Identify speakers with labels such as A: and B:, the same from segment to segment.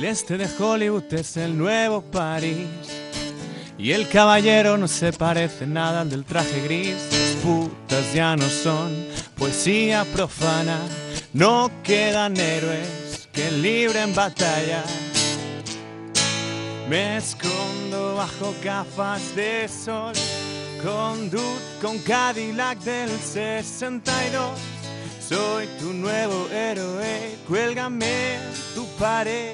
A: El este de Hollywood es el nuevo París. Y el caballero no se parece nada al del traje gris. Las putas ya no son poesía profana. No quedan héroes que libren batalla. Me escondo bajo gafas de sol, con Dude, con Cadillac del 62. Soy tu nuevo héroe, cuélgame en tu pared.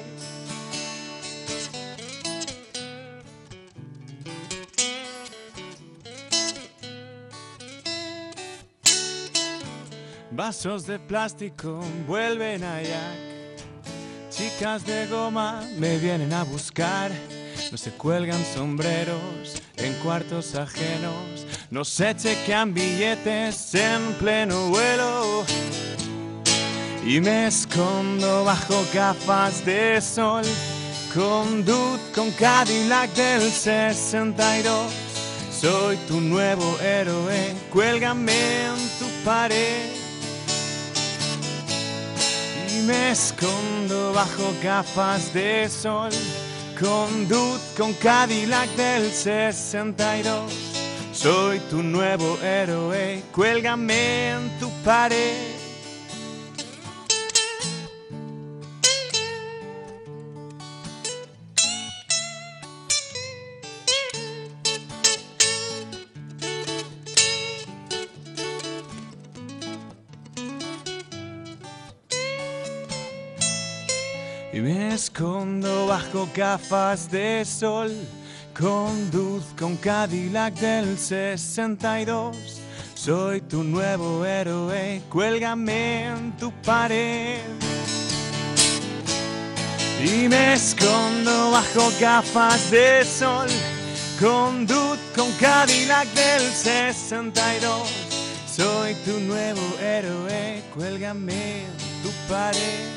A: Vasos de plástico vuelven a Jack. Chicas de goma me vienen a buscar. No se cuelgan sombreros en cuartos ajenos. No se chequean billetes en pleno vuelo. Y me escondo bajo gafas de sol, con Dude, con Cadillac del 62. Soy tu nuevo héroe, cuélgame en tu pared. Y me escondo bajo gafas de sol, con Dude, con Cadillac del 62. Soy tu nuevo héroe, cuélgame en tu pared. Y me escondo bajo gafas de sol, con Dude, con Cadillac del 62. Soy tu nuevo héroe, cuélgame en tu pared. Y me escondo bajo gafas de sol, con Dude, con Cadillac del 62. Soy tu nuevo héroe, cuélgame en tu pared.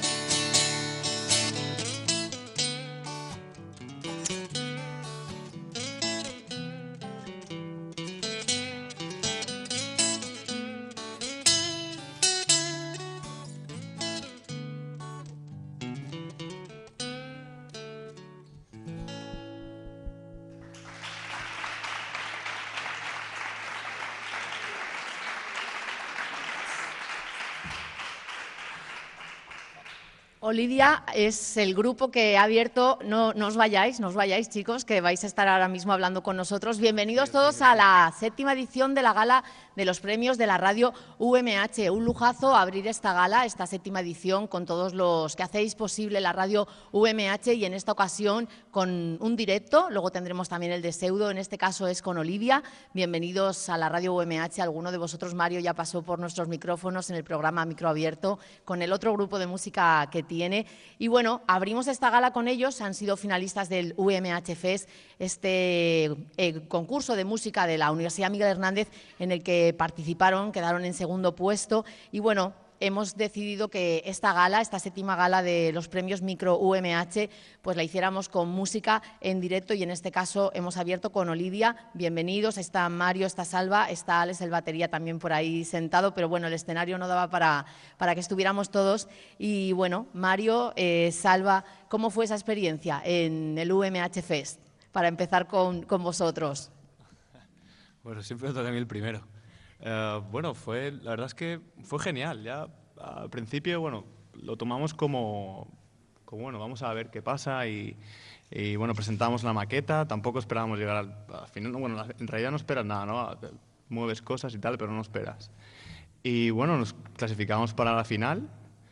B: Olivia es el grupo que ha abierto, no os vayáis chicos, que vais a estar ahora mismo hablando con nosotros. Bienvenidos todos a la 7ª edición de la gala de los premios de la radio UMH. Un lujazo abrir esta gala, esta 7ª edición, con todos los que hacéis posible la radio UMH y en esta ocasión con un directo, luego tendremos también el de Pseudo, en este caso es con Olivia. Bienvenidos a la radio UMH. Alguno de vosotros, Mario, ya pasó por nuestros micrófonos en el programa Micro Abierto con el otro grupo de música que tiene. Y bueno, abrimos esta gala con ellos, han sido finalistas del UMH Fest, este concurso de música de la Universidad Miguel Hernández en el que participaron, quedaron en segundo puesto y bueno, hemos decidido que esta gala, esta 7ª gala de los premios Micro UMH, pues la hiciéramos con música en directo y en este caso hemos abierto con Olivia. Bienvenidos, está Mario, está Salva, está Alex el batería también por ahí sentado, pero bueno, el escenario no daba para que estuviéramos todos. Y bueno, Mario, Salva, ¿cómo fue esa experiencia en el UMH Fest? Para empezar con vosotros.
A: Bueno, siempre me toca a mí el primero. Bueno, la verdad es que fue genial. Ya al principio, bueno, lo tomamos como bueno, vamos a ver qué pasa y bueno, presentamos la maqueta. Tampoco esperábamos llegar al final. Bueno, en realidad no esperas nada, ¿no? Mueves cosas y tal, pero no esperas. Y bueno, nos clasificamos para la final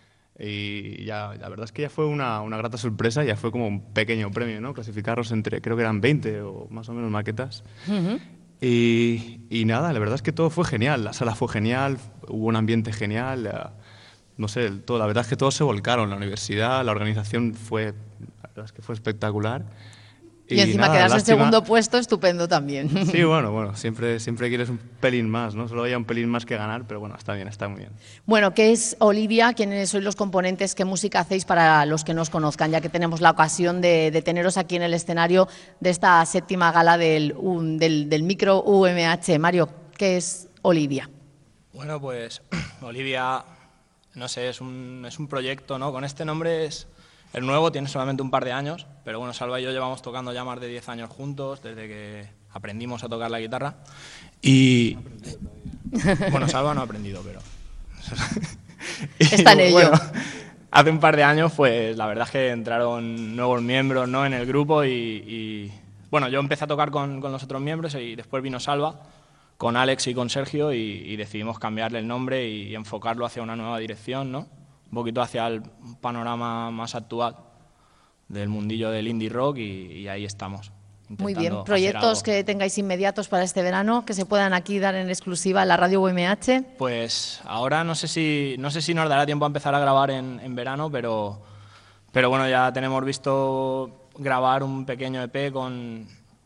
A: y ya, la verdad es que ya fue una grata sorpresa. Ya fue como un pequeño premio, ¿no? Clasificarlos entre, creo que eran 20 o más o menos maquetas. Y nada, la verdad es que todo fue genial, la sala fue genial, hubo un ambiente genial, no sé, la verdad es que todos se volcaron, la universidad, la organización la verdad es que fue espectacular.
B: Y encima nada, quedarse en segundo puesto, estupendo también.
A: Sí, bueno, siempre quieres un pelín más, ¿no? Solo había un pelín más que ganar, pero bueno, está bien, está muy bien.
B: Bueno, ¿qué es Olivia? ¿Quiénes sois los componentes? ¿Qué música hacéis para los que no os conozcan? Ya que tenemos la ocasión de teneros aquí en el escenario de esta 7ª gala del Micro UMH. Mario, ¿qué es Olivia?
C: Bueno, pues Olivia, no sé, es un proyecto, ¿no? Con este nombre es El nuevo tiene solamente un par de años, pero bueno, Salva y yo llevamos tocando ya más de 10 años juntos, desde que aprendimos a tocar la guitarra. Y bueno, Salva no ha aprendido, pero
B: está en ello.
C: Bueno, hace un par de años, pues la verdad es que entraron nuevos miembros, ¿no?, en el grupo y bueno, yo empecé a tocar con los otros miembros y después vino Salva con Alex y con Sergio y decidimos cambiarle el nombre y enfocarlo hacia una nueva dirección, ¿no? Un poquito hacia el panorama más actual del mundillo del indie rock y ahí estamos.
B: Muy bien, proyectos que tengáis inmediatos para este verano, que se puedan aquí dar en exclusiva en la radio UMH.
C: Pues ahora no sé si nos dará tiempo a empezar a grabar en verano, pero bueno, ya tenemos visto grabar un pequeño EP con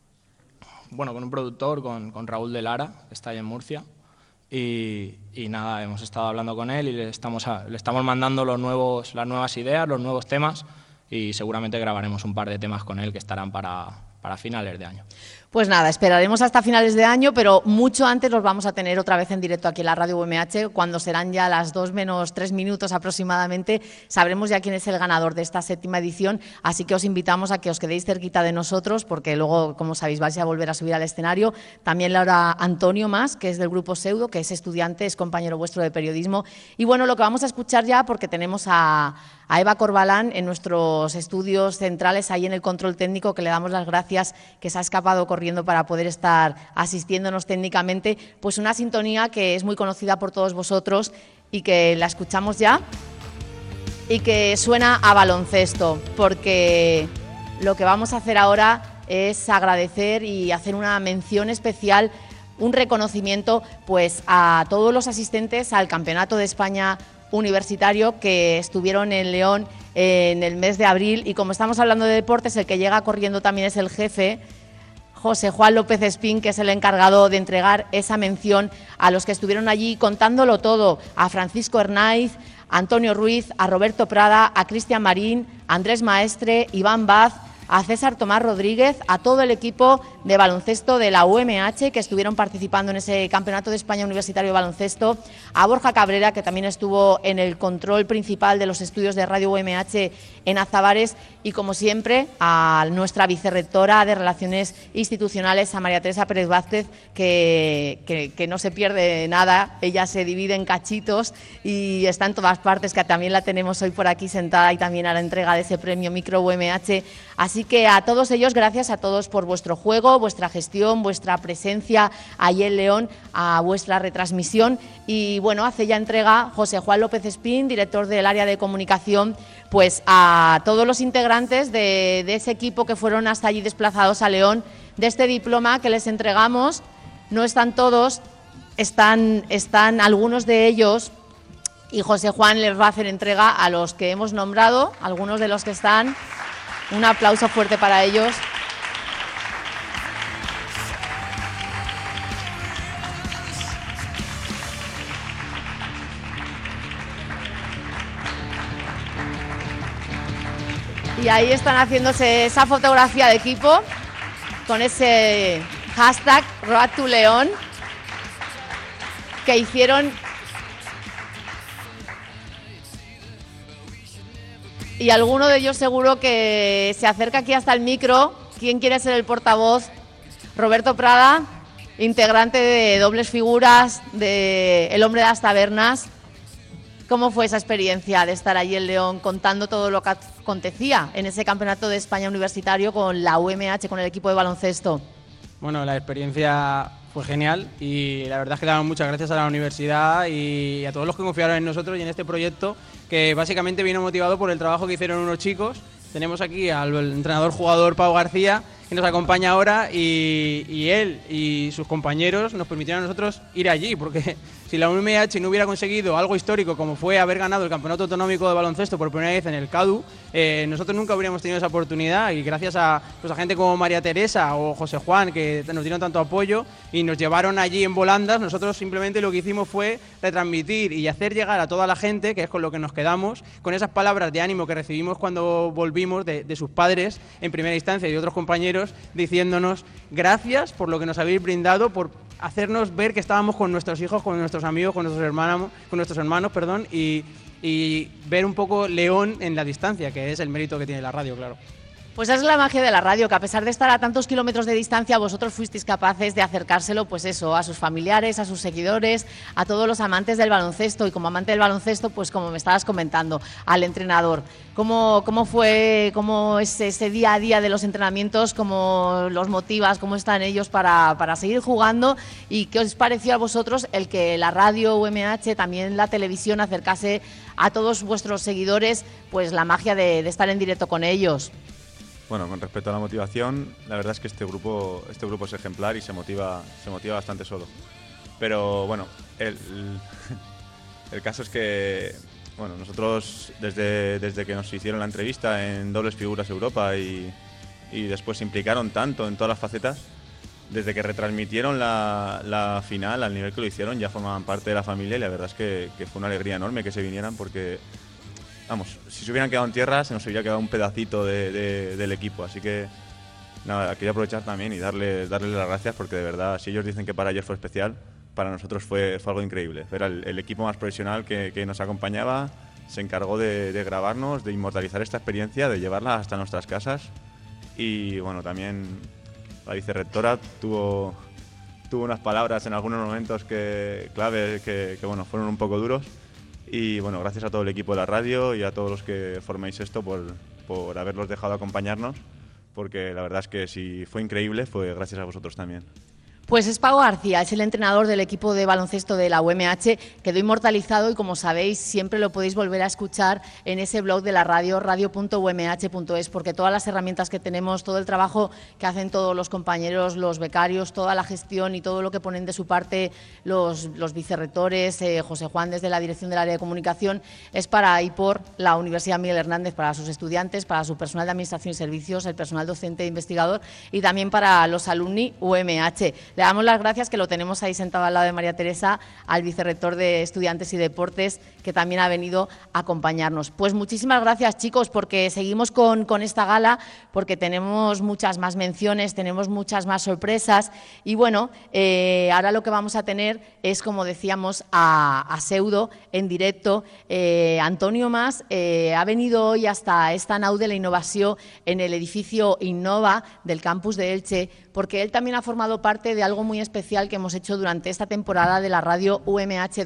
C: un productor, con Raúl de Lara, que está ahí en Murcia. Y nada, hemos estado hablando con él y le estamos mandando las nuevas ideas, los nuevos temas y seguramente grabaremos un par de temas con él que estarán para finales de año.
B: Pues nada, esperaremos hasta finales de año, pero mucho antes los vamos a tener otra vez en directo aquí en la radio UMH, cuando serán ya las 2 menos 3 minutos aproximadamente. Sabremos ya quién es el ganador de esta 7ª edición, así que os invitamos a que os quedéis cerquita de nosotros, porque luego, como sabéis, vais a volver a subir al escenario. También Laura Antonio Mas, que es del grupo Pseudo, que es estudiante, es compañero vuestro de periodismo. Y bueno, lo que vamos a escuchar ya, porque tenemos a Eva Corbalán en nuestros estudios centrales, ahí en el control técnico, que le damos las gracias, que se ha escapado corriendo para poder estar asistiéndonos técnicamente, pues una sintonía que es muy conocida por todos vosotros y que la escuchamos ya y que suena a baloncesto, porque lo que vamos a hacer ahora es agradecer y hacer una mención especial, un reconocimiento pues a todos los asistentes al Campeonato de España Universitario que estuvieron en León en el mes de abril. Y como estamos hablando de deportes, el que llega corriendo también es el jefe, José Juan López Espín, que es el encargado de entregar esa mención a los que estuvieron allí contándolo todo, a Francisco Hernáiz, a Antonio Ruiz, a Roberto Prada, a Cristian Marín, a Andrés Maestre, Iván Baz, a César Tomás Rodríguez, a todo el equipo de baloncesto de la UMH que estuvieron participando en ese Campeonato de España Universitario de Baloncesto, a Borja Cabrera, que también estuvo en el control principal de los estudios de Radio UMH en Azabares, y como siempre a nuestra vicerrectora de Relaciones Institucionales, a María Teresa Pérez Vázquez, que no se pierde nada, ella se divide en cachitos y está en todas partes, que también la tenemos hoy por aquí sentada y también a la entrega de ese premio Micro UMH. Así que a todos ellos, gracias a todos por vuestro juego, vuestra gestión, vuestra presencia allí en León, a vuestra retransmisión. Y bueno, hace ya entrega José Juan López Espín, director del área de comunicación, pues a todos los integrantes de ese equipo que fueron hasta allí desplazados a León, de este diploma que les entregamos. No están todos, están algunos de ellos, y José Juan les va a hacer entrega a los que hemos nombrado, algunos de los que están. Un aplauso fuerte para ellos. Y ahí están haciéndose esa fotografía de equipo con ese hashtag Road to León que hicieron. Y alguno de ellos seguro que se acerca aquí hasta el micro. ¿Quién quiere ser el portavoz? Roberto Prada, integrante de Dobles Figuras, de El Hombre de las Tabernas. ¿Cómo fue esa experiencia de estar allí en León contando todo lo que acontecía en ese Campeonato de España Universitario con la UMH, con el equipo de baloncesto?
D: Bueno, la experiencia fue genial y la verdad es que damos muchas gracias a la universidad y a todos los que confiaron en nosotros y en este proyecto, que básicamente vino motivado por el trabajo que hicieron unos chicos. Tenemos aquí al entrenador-jugador Pau García, que nos acompaña ahora, y él y sus compañeros nos permitieron a nosotros ir allí, porque si la UMH no hubiera conseguido algo histórico como fue haber ganado el Campeonato Autonómico de Baloncesto por primera vez en el CADU, nosotros nunca habríamos tenido esa oportunidad, y gracias a gente como María Teresa o José Juan, que nos dieron tanto apoyo y nos llevaron allí en volandas, nosotros simplemente lo que hicimos fue retransmitir y hacer llegar a toda la gente, que es con lo que nos quedamos, con esas palabras de ánimo que recibimos cuando volvimos de sus padres en primera instancia y de otros compañeros, diciéndonos gracias por lo que nos habéis brindado, por hacernos ver que estábamos con nuestros hijos, con nuestros amigos, con nuestros hermanos, y y ver un poco León en la distancia, que es el mérito que tiene la radio, claro.
B: Pues esa es la magia de la radio, que a pesar de estar a tantos kilómetros de distancia, vosotros fuisteis capaces de acercárselo, pues eso, a sus familiares, a sus seguidores, a todos los amantes del baloncesto. Y como amante del baloncesto, pues como me estabas comentando, al entrenador. ¿Cómo fue, cómo es ese día a día de los entrenamientos? ¿Cómo los motivas? ¿Cómo están ellos para seguir jugando? ¿Y qué os pareció a vosotros el que la radio UMH, también la televisión, acercase a todos vuestros seguidores, pues la magia de estar en directo con ellos?
E: Bueno, con respecto a la motivación, la verdad es que este grupo es ejemplar y se motiva bastante solo. Pero bueno, el caso es que bueno, nosotros desde que nos hicieron la entrevista en Dobles Figuras Europa y después se implicaron tanto en todas las facetas, desde que retransmitieron la final al nivel que lo hicieron, ya formaban parte de la familia y la verdad es que fue una alegría enorme que se vinieran porque... Vamos, si se hubieran quedado en tierra se nos hubiera quedado un pedacito del equipo, así que nada, quería aprovechar también y darles las gracias porque de verdad, si ellos dicen que para ellos fue especial, para nosotros fue algo increíble. Era el equipo más profesional que nos acompañaba, se encargó de grabarnos, de inmortalizar esta experiencia, de llevarla hasta nuestras casas y bueno, también la vicerrectora tuvo unas palabras en algunos momentos clave que bueno, fueron un poco duros. Y bueno, gracias a todo el equipo de la radio y a todos los que forméis esto por haberlos dejado acompañarnos, porque la verdad es que si fue increíble, fue gracias a vosotros también.
B: Pues es Pau García, es el entrenador del equipo de baloncesto de la UMH, quedó inmortalizado y como sabéis siempre lo podéis volver a escuchar en ese blog de la radio, radio.umh.es, porque todas las herramientas que tenemos, todo el trabajo que hacen todos los compañeros, los becarios, toda la gestión y todo lo que ponen de su parte los vicerrectores, José Juan desde la dirección del área de comunicación, es para y por la Universidad Miguel Hernández, para sus estudiantes, para su personal de administración y servicios, el personal docente e investigador y también para los alumni UMH. Le damos las gracias, que lo tenemos ahí sentado al lado de María Teresa, al vicerrector de Estudiantes y Deportes, que también ha venido a acompañarnos. Pues muchísimas gracias, chicos, porque seguimos con esta gala, porque tenemos muchas más menciones, tenemos muchas más sorpresas y bueno, ahora lo que vamos a tener es, como decíamos, a Pseudo en directo. Antonio Mas ha venido hoy hasta esta nau de la innovación en el edificio Innova del campus de Elche, porque él también ha formado parte de algo muy especial que hemos hecho durante esta temporada de la radio UMH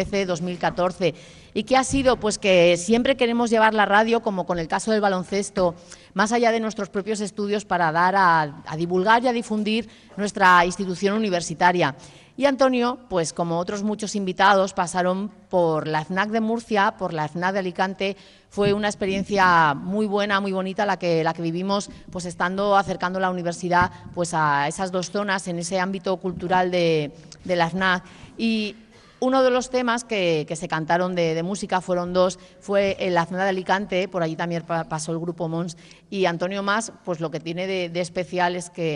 B: 2013-2014 y que ha sido pues que siempre queremos llevar la radio, como con el caso del baloncesto, más allá de nuestros propios estudios para dar a divulgar y a difundir nuestra institución universitaria. Y Antonio, pues como otros muchos invitados, pasaron por la FNAC de Murcia, por la FNAC de Alicante. Fue una experiencia muy buena, muy bonita la que vivimos, pues estando acercando la universidad pues a esas dos zonas en ese ámbito cultural de la FNAC. Y uno de los temas que se cantaron de música fueron dos, fue en la FNAC de Alicante, por allí también pasó el grupo Mons, y Antonio Mas, pues lo que tiene de especial es que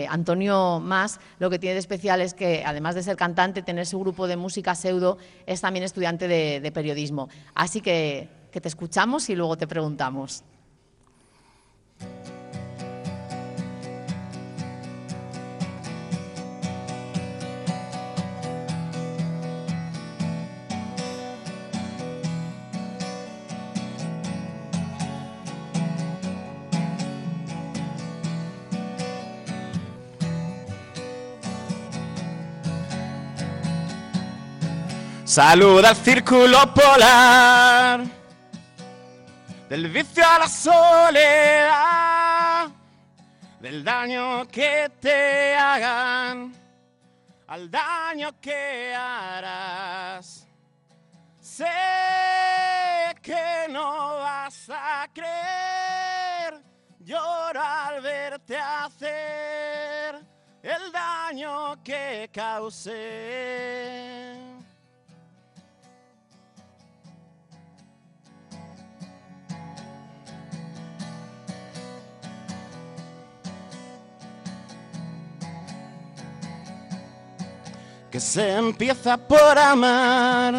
B: además de ser cantante, tener su grupo de música Pseudo, es también estudiante de periodismo. Así que te escuchamos y luego te preguntamos.
C: Saluda al círculo polar, del vicio a la soledad, del daño que te hagan, al daño que harás. Sé que no vas a creer, lloro al verte hacer el daño que causé. Que se empieza por amar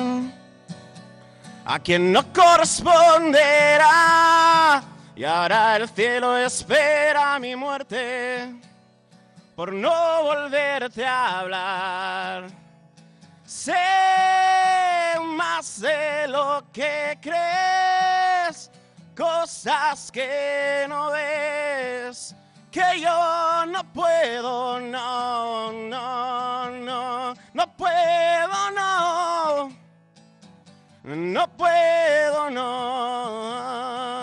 C: a quien no corresponderá, y ahora el cielo espera mi muerte por no volverte a hablar. Sé un
F: más de lo que crees, cosas que no ves, que yo no puedo, no, no, no, no puedo, no, no puedo, no.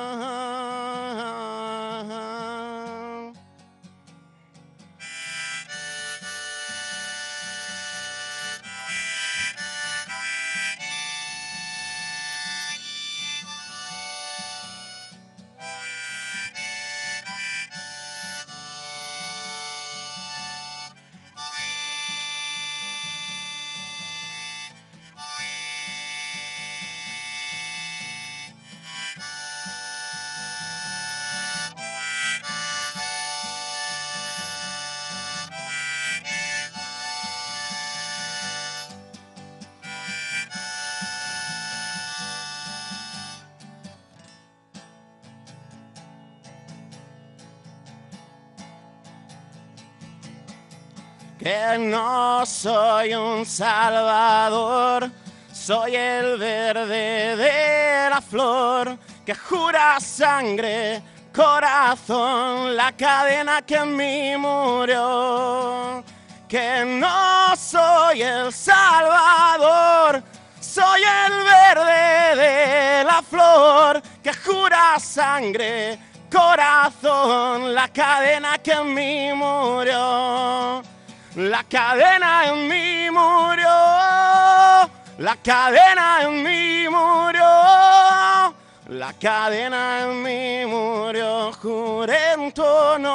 F: Que no soy un salvador, soy el verde de la flor que jura sangre, corazón, la cadena que en mí murió. Que no soy el salvador, soy el verde de la flor que jura sangre, corazón, la cadena que en mí murió. La cadena en mí murió, la cadena en mí murió, la cadena en mí murió, juré en tu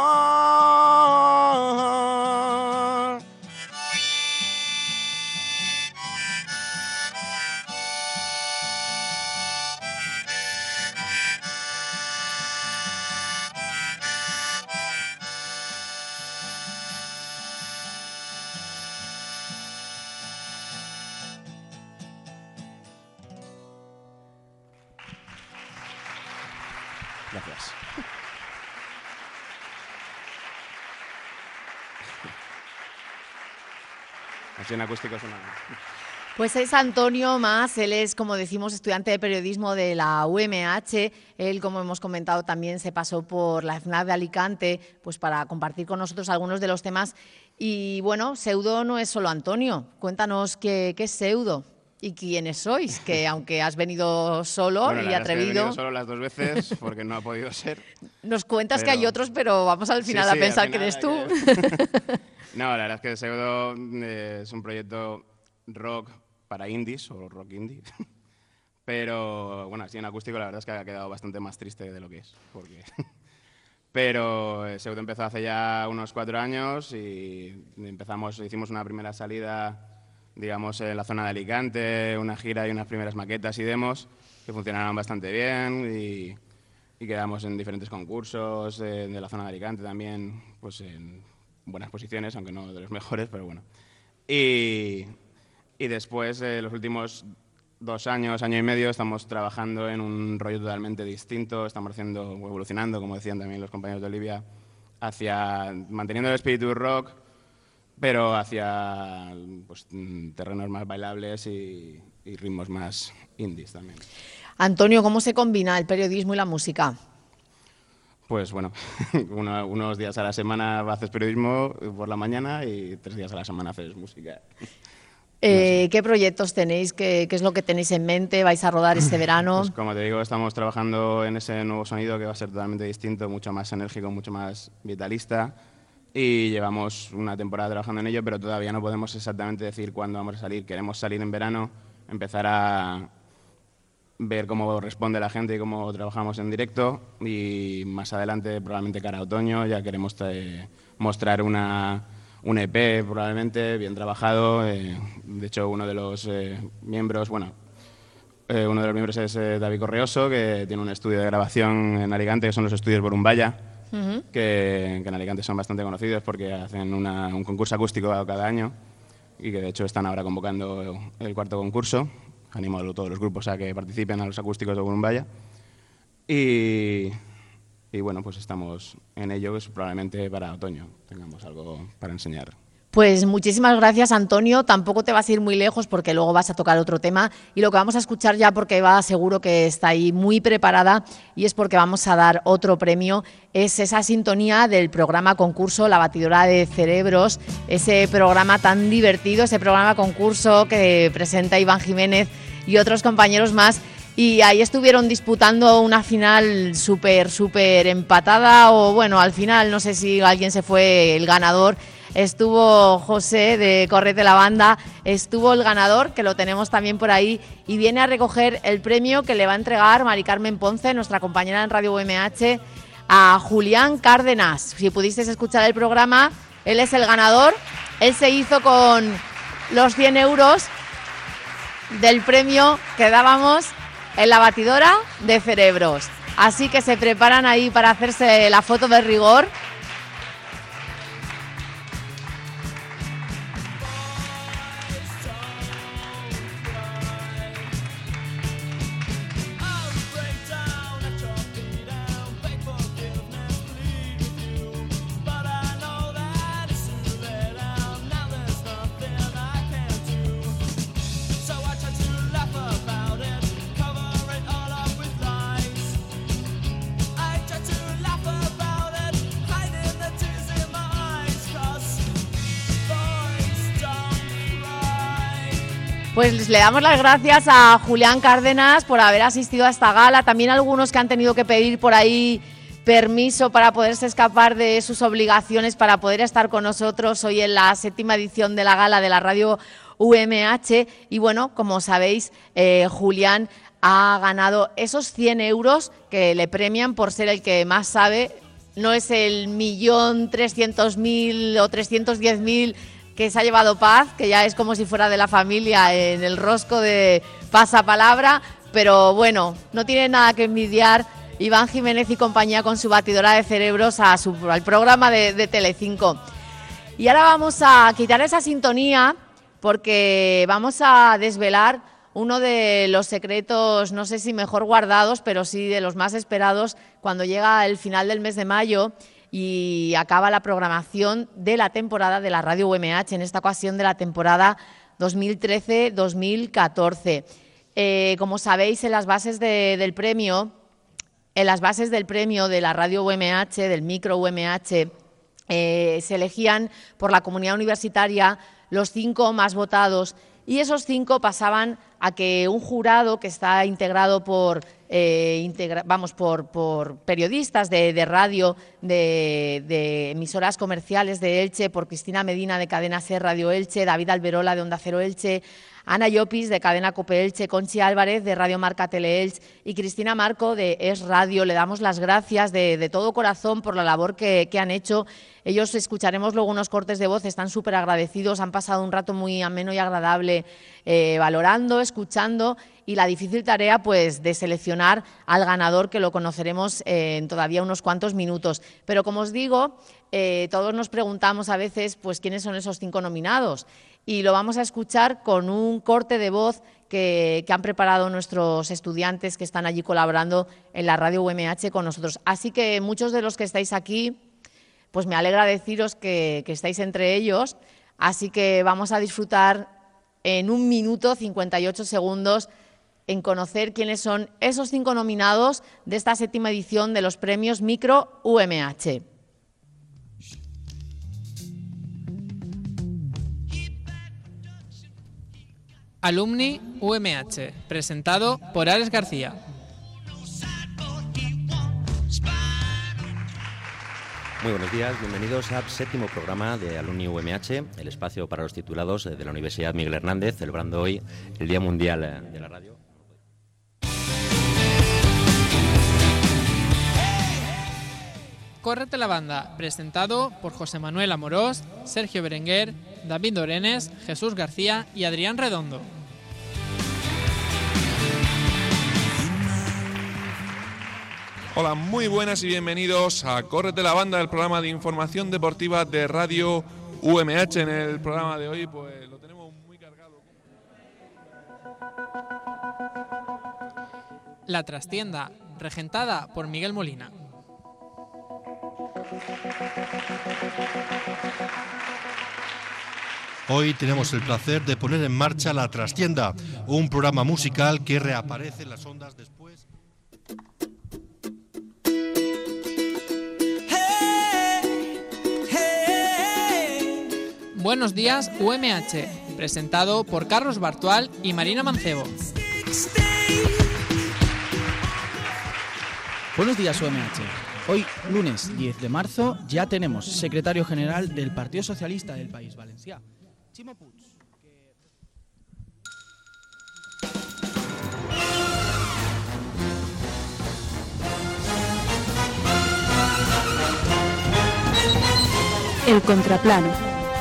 F: honor. Gracias. Así en acústico suena.
B: Pues es Antonio Mas, él es, como decimos, estudiante de periodismo de la UMH. Él, como hemos comentado, también se pasó por la FNAC de Alicante pues para compartir con nosotros algunos de los temas. Y bueno, Pseudo no es solo Antonio. Cuéntanos qué es Pseudo y quiénes sois, que aunque has venido solo
F: Bueno,
B: y atrevido...
F: he venido solo las 2 veces porque no ha podido ser.
B: Nos cuentas que hay otros, pero vamos al final
F: Sí,
B: a
F: sí,
B: pensar
F: al
B: que eres tú.
F: final No, la verdad es que Pseudo es un proyecto rock para indies o rock indie. Pero bueno, así en acústico la verdad es que ha quedado bastante más triste de lo que es. Pero Pseudo empezó hace ya unos 4 años y hicimos una primera salida, digamos, en la zona de Alicante, una gira y unas primeras maquetas y demos que funcionaron bastante bien y quedamos en diferentes concursos de la zona de Alicante también, pues en buenas posiciones, aunque no de los mejores, pero bueno. Y después, los últimos 2 años, año y medio, estamos trabajando en un rollo totalmente distinto, estamos evolucionando, como decían también los compañeros de Olivia, manteniendo el espíritu rock, pero hacia pues, terrenos más bailables y ritmos más indies también.
B: Antonio, ¿cómo se combina el periodismo y la música?
F: Pues bueno, unos días a la semana haces periodismo por la mañana y 3 días a la semana haces música.
B: ¿Qué proyectos tenéis? ¿Qué es lo que tenéis en mente? ¿Vais a rodar este verano?
F: Pues como te digo, estamos trabajando en ese nuevo sonido que va a ser totalmente distinto, mucho más enérgico, mucho más vitalista. Y llevamos una temporada trabajando en ello, pero todavía no podemos exactamente decir cuándo vamos a salir. Queremos salir en verano, empezar a ver cómo responde la gente y cómo trabajamos en directo. Y más adelante, probablemente cara a otoño, ya queremos mostrar un EP probablemente bien trabajado. De hecho, uno de los miembros es David Correoso, que tiene un estudio de grabación en Alicante, que son los estudios Borumbaya, que en Alicante son bastante conocidos porque hacen un concurso acústico cada año y que de hecho están ahora convocando el 4º concurso. Animo a todos los grupos a que participen a los acústicos de Borumbaya. Y bueno, pues estamos en ello, pues probablemente para otoño tengamos algo para enseñar.
B: Pues muchísimas gracias, Antonio. Tampoco te vas a ir muy lejos porque luego vas a tocar otro tema. Y lo que vamos a escuchar ya, porque Eva seguro que está ahí muy preparada y es porque vamos a dar otro premio, es esa sintonía del programa concurso La Batidora de Cerebros, ese programa tan divertido, ese programa concurso que presenta Iván Jiménez y otros compañeros más. Y ahí estuvieron disputando una final súper empatada, o bueno, al final no sé si alguien se fue el ganador. Estuvo José de Correte la Banda, estuvo el ganador, que lo tenemos también por ahí, y viene a recoger el premio que le va a entregar Mari Carmen Ponce, nuestra compañera en Radio UMH, a Julián Cárdenas. Si pudisteis escuchar el programa, él es el ganador. Él se hizo con los 100 euros del premio que dábamos en la batidora de cerebros. Así que se preparan ahí para hacerse la foto de rigor. Pues le damos las gracias a Julián Cárdenas por haber asistido a esta gala. También algunos que han tenido que pedir por ahí permiso para poderse escapar de sus obligaciones para poder estar con nosotros hoy en la 7ª edición de la gala de la Radio UMH. Y bueno, como sabéis, Julián ha ganado esos 100 euros que le premian por ser el que más sabe. No es el 1.300.000 o 310.000 que se ha llevado Paz, que ya es como si fuera de la familia en el rosco de pasapalabra, pero bueno, no tiene nada que envidiar Iván Jiménez y compañía con su batidora de cerebros al programa de Telecinco. Y ahora vamos a quitar esa sintonía porque vamos a desvelar uno de los secretos, no sé si mejor guardados, pero sí de los más esperados cuando llega el final del mes de mayo y acaba la programación de la temporada de la Radio UMH, en esta ocasión de la temporada 2013-2014. Como sabéis, en las bases del premio de la Radio UMH, del micro UMH, se elegían por la comunidad universitaria los 5 más votados, y esos 5 pasaban a que un jurado que está integrado por periodistas de radio, de emisoras comerciales de Elche, por Cristina Medina de Cadena Ser Radio Elche, David Alberola de Onda Cero Elche, Ana Llopis de Cadena COPE Elche, Conchi Álvarez de Radio Marca Tele Elche y Cristina Marco de Es Radio. Le damos las gracias de todo corazón por la labor que han hecho. Ellos, escucharemos luego unos cortes de voz, están súper agradecidos, han pasado un rato muy ameno y agradable valorando, escuchando, y la difícil tarea pues de seleccionar al ganador, que lo conoceremos en todavía unos cuantos minutos. Pero como os digo, todos nos preguntamos a veces pues quiénes son esos 5 nominados, y lo vamos a escuchar con un corte de voz que han preparado nuestros estudiantes que están allí colaborando en la Radio UMH con nosotros. Así que muchos de los que estáis aquí, pues me alegra deciros que estáis entre ellos, así que vamos a disfrutar en 1 minuto 58 segundos en conocer quiénes son esos 5 nominados de esta 7ª edición de los premios Micro UMH.
G: Alumni UMH, presentado por Alex García.
H: Muy buenos días, bienvenidos al 7º programa de Alumni UMH, el espacio para los titulados de la Universidad Miguel Hernández, celebrando hoy el Día Mundial de la Radio.
G: Córrete la Banda, presentado por José Manuel Amorós, Sergio Berenguer, David Dorenes, Jesús García y Adrián Redondo.
I: Hola, muy buenas y bienvenidos a Córrete la Banda, el programa de información deportiva de Radio UMH. En el programa de hoy pues lo tenemos muy cargado.
G: La Trastienda, regentada por Miguel Molina.
J: Hoy tenemos el placer de poner en marcha La Trastienda, un programa musical que reaparece en las ondas después.
G: Buenos días UMH, presentado por Carlos Bartual y Marina Mancebo.
K: Buenos días UMH. Hoy, lunes 10 de marzo, ya tenemos secretario general del Partido Socialista del País Valencià, Ximo Puig.
L: El contraplano,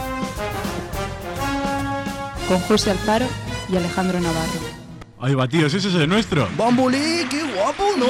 L: con José Alfaro y Alejandro Navarro.
M: Ay, batidos, ese es el nuestro.
K: ¡Bambulí, qué guapo, ¿no?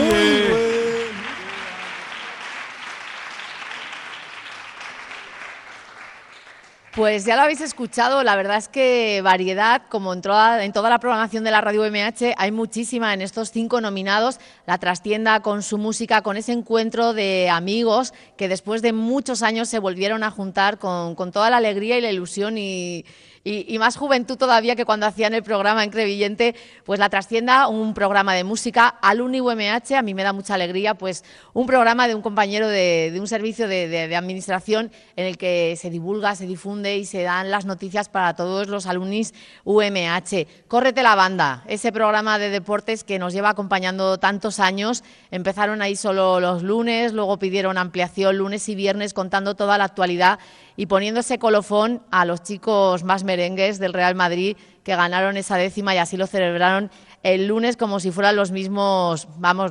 B: Pues ya lo habéis escuchado, la verdad es que variedad, como en toda la programación de la radio UMH, hay muchísima en estos 5 nominados. La Trastienda con su música, con ese encuentro de amigos que después de muchos años se volvieron a juntar con toda la alegría y la ilusión y más juventud todavía que cuando hacían el programa en Crevillente. Pues La Trastienda, un programa de música, Alumni UMH, a mí me da mucha alegría, pues un programa de un compañero de un servicio de administración en el que se divulga, se difunde y se dan las noticias para todos los alumnis UMH. Córrete la banda, ese programa de deportes que nos lleva acompañando tantos años. Empezaron ahí solo los lunes, luego pidieron ampliación lunes y viernes contando toda la actualidad y poniendo ese colofón a los chicos más merengues del Real Madrid que ganaron esa 10ª y así lo celebraron el lunes como si fueran los mismos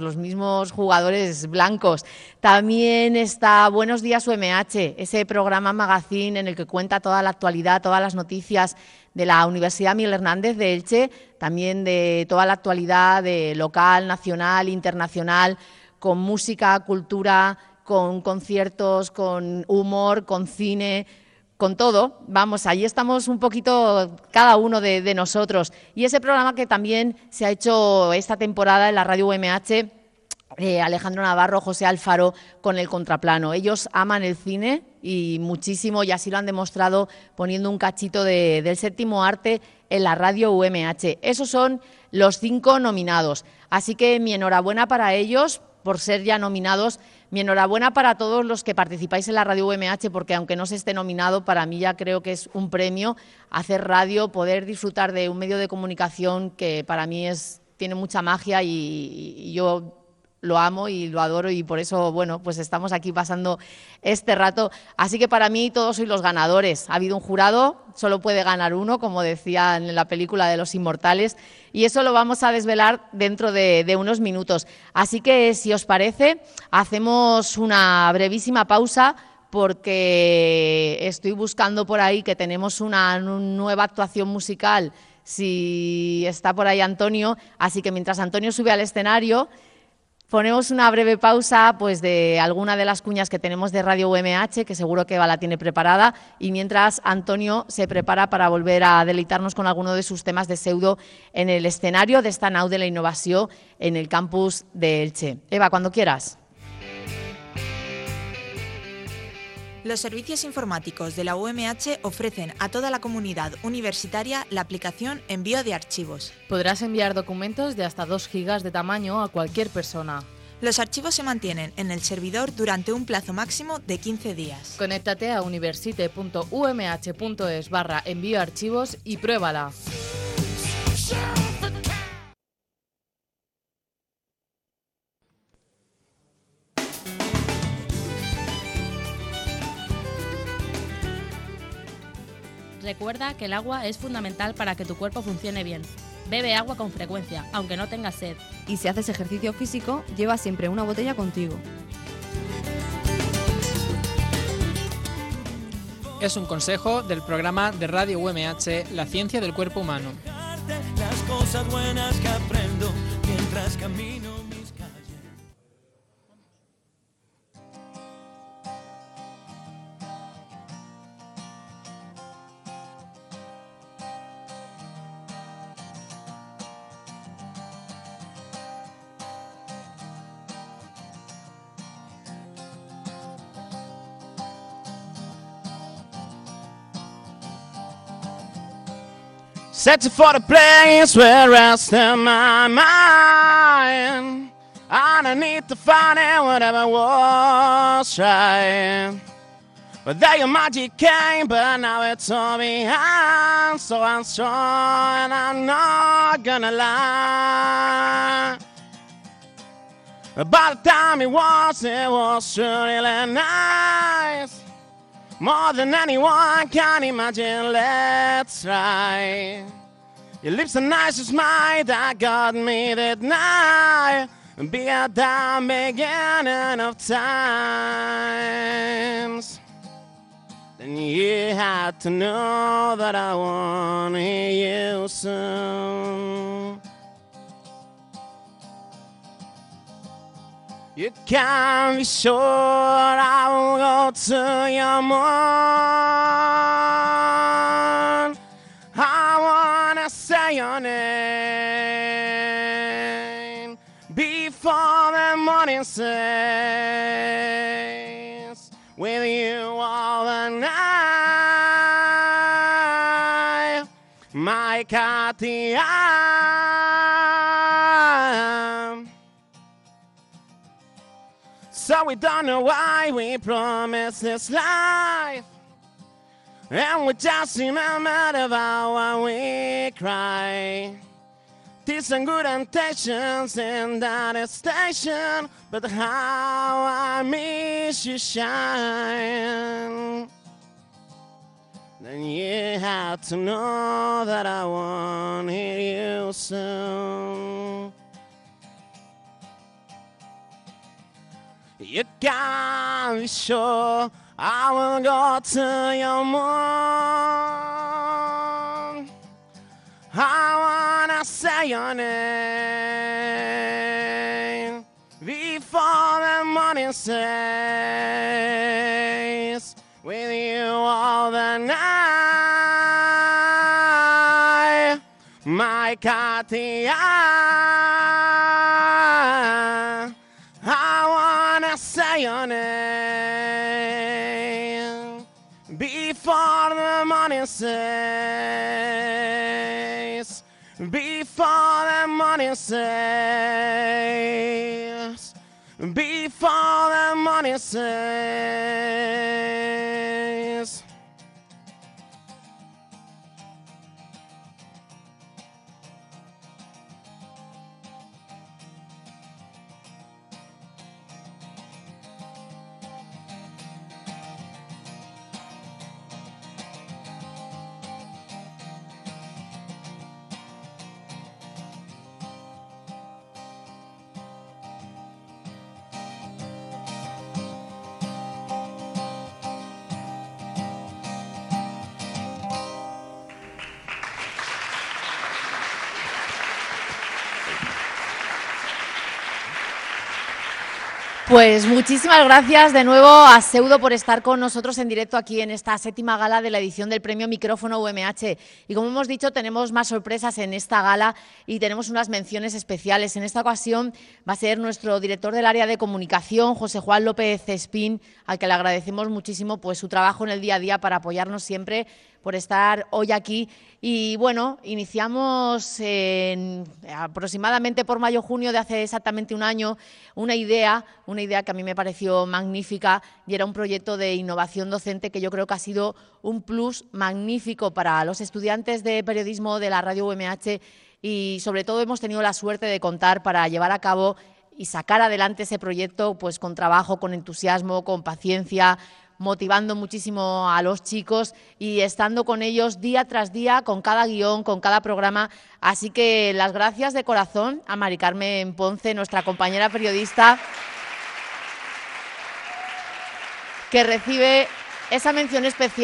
B: jugadores blancos. También está Buenos Días UMH, ese programa magazine en el que cuenta toda la actualidad, todas las noticias de la Universidad Miguel Hernández de Elche, también de toda la actualidad de local, nacional, internacional, con música, cultura, con conciertos, con humor, con cine, con todo. Vamos, ahí estamos un poquito cada uno de nosotros. Y ese programa que también se ha hecho esta temporada en la radio UMH, Alejandro Navarro, José Alfaro, con el contraplano. Ellos aman el cine y muchísimo, y así lo han demostrado poniendo un cachito del séptimo arte en la radio UMH. Esos son los 5 nominados. Así que mi enhorabuena para ellos por ser ya nominados. Mi enhorabuena para todos los que participáis en la radio UMH, porque aunque no se esté nominado, para mí ya creo que es un premio hacer radio, poder disfrutar de un medio de comunicación que para mí tiene mucha magia y yo lo amo y lo adoro, y por eso, bueno, pues estamos aquí pasando este rato. Así que para mí todos sois los ganadores. Ha habido un jurado, solo puede ganar uno, como decían en la película de Los Inmortales, y eso lo vamos a desvelar dentro de unos minutos. Así que, si os parece, hacemos una brevísima pausa porque estoy buscando por ahí que tenemos una nueva actuación musical, si está por ahí Antonio. Así que mientras Antonio sube al escenario, ponemos una breve pausa pues de alguna de las cuñas que tenemos de Radio UMH, que seguro que Eva la tiene preparada, y mientras Antonio se prepara para volver a deleitarnos con alguno de sus temas de pseudo en el escenario de esta nau de la innovación en el campus de Elche. Eva, cuando quieras.
N: Los servicios informáticos de la UMH ofrecen a toda la comunidad universitaria la aplicación Envío de Archivos.
O: Podrás enviar documentos de hasta 2 gigas de tamaño a cualquier persona.
N: Los archivos se mantienen en el servidor durante un plazo máximo de 15 días.
O: Conéctate a universite.umh.es/envío archivos y pruébala.
P: Recuerda que el agua es fundamental para que tu cuerpo funcione bien. Bebe agua con frecuencia, aunque no tengas sed.
Q: Y si haces ejercicio físico, lleva siempre una botella contigo.
G: Es un consejo del programa de Radio UMH, La Ciencia del Cuerpo Humano.
R: Las cosas buenas que aprendo mientras camino mis calles.
F: Searching for the place where rests in my mind, and I need to find it whatever was trying. But there your magic came, but now it's all behind. So I'm strong and I'm not gonna lie. By the time it was really nice. More than anyone can imagine, let's try. Your lips are nice as mine, that got me that night. Be a damn beginning of times. Then you had to know that I want to hear you soon. You can be sure I will go to your moon. I wanna say your name before the morning says, with you all the night, my Katia. So we don't know why we promised this life, and we just remembered about when we cry. These are good intentions in that station, but how I miss you shine. Then you had to know that I want to hear you soon. You can be sure I will go to your moon. I wanna say your name before the morning says, with you all the night, my Katia. Say your name before the morning says, before the morning says, before the morning says.
B: Pues muchísimas gracias de nuevo a Seudo por estar con nosotros en directo aquí en esta 7ª gala de la edición del Premio Micrófono UMH. Y como hemos dicho, tenemos más sorpresas en esta gala y tenemos unas menciones especiales. En esta ocasión va a ser nuestro director del área de comunicación, José Juan López Espín, al que le agradecemos muchísimo pues su trabajo en el día a día para apoyarnos siempre, por estar hoy aquí. Y bueno, iniciamos aproximadamente por mayo-junio de hace exactamente un año una idea que a mí me pareció magnífica, y era un proyecto de innovación docente que yo creo que ha sido un plus magnífico para los estudiantes de periodismo de la radio UMH, y sobre todo hemos tenido la suerte de contar para llevar a cabo y sacar adelante ese proyecto pues con trabajo, con entusiasmo, con paciencia, motivando muchísimo a los chicos y estando con ellos día tras día, con cada guión, con cada programa. Así que las gracias de corazón a Mari Carmen Ponce, nuestra compañera periodista, que recibe esa mención especial .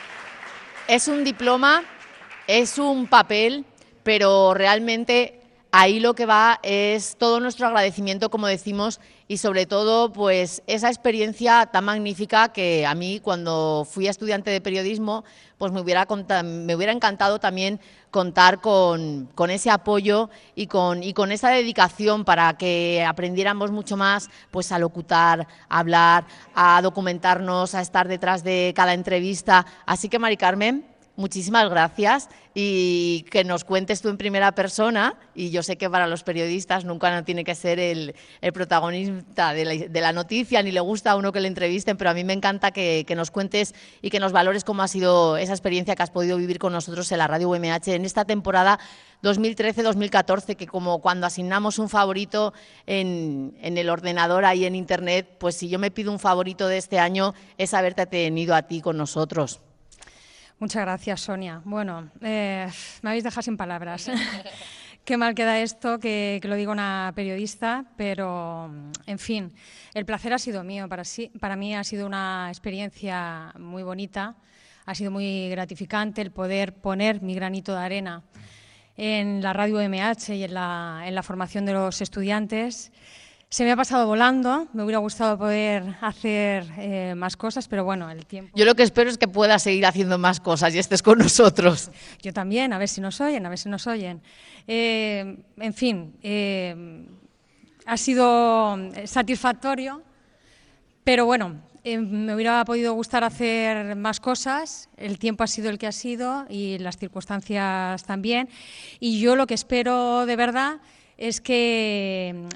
B: Es un diploma, es un papel, pero realmente ahí lo que va es todo nuestro agradecimiento, como decimos, y sobre todo pues esa experiencia tan magnífica que a mí cuando fui estudiante de periodismo pues me hubiera encantado también contar con ese apoyo y con esa dedicación para que aprendiéramos mucho más pues a locutar, a hablar, a documentarnos, a estar detrás de cada entrevista. Así que, Mari Carmen, muchísimas gracias y que nos cuentes tú en primera persona, y yo sé que para los periodistas nunca no tiene que ser el protagonista de la noticia, ni le gusta a uno que le entrevisten, pero a mí me encanta que nos cuentes y que nos valores cómo ha sido esa experiencia que has podido vivir con nosotros en la Radio UMH en esta temporada 2013-2014, que como cuando asignamos un favorito en el ordenador ahí en Internet, pues si yo me pido un favorito de este año es haberte tenido a ti con nosotros.
S: Muchas gracias, Sonia. Bueno, me habéis dejado sin palabras. Qué mal queda esto, que lo diga una periodista, pero, en fin, el placer ha sido mío. Para mí ha sido una experiencia muy bonita, ha sido muy gratificante el poder poner mi granito de arena en la Radio UMH y en la formación de los estudiantes. Se me ha pasado volando, me hubiera gustado poder hacer más cosas, pero bueno, el tiempo...
B: Yo lo que espero es que puedas seguir haciendo más cosas y estés con nosotros.
S: Yo también, a ver si nos oyen, en fin, ha sido satisfactorio, pero bueno, me hubiera podido gustar hacer más cosas, el tiempo ha sido el que ha sido y las circunstancias también, y yo lo que espero de verdad es que...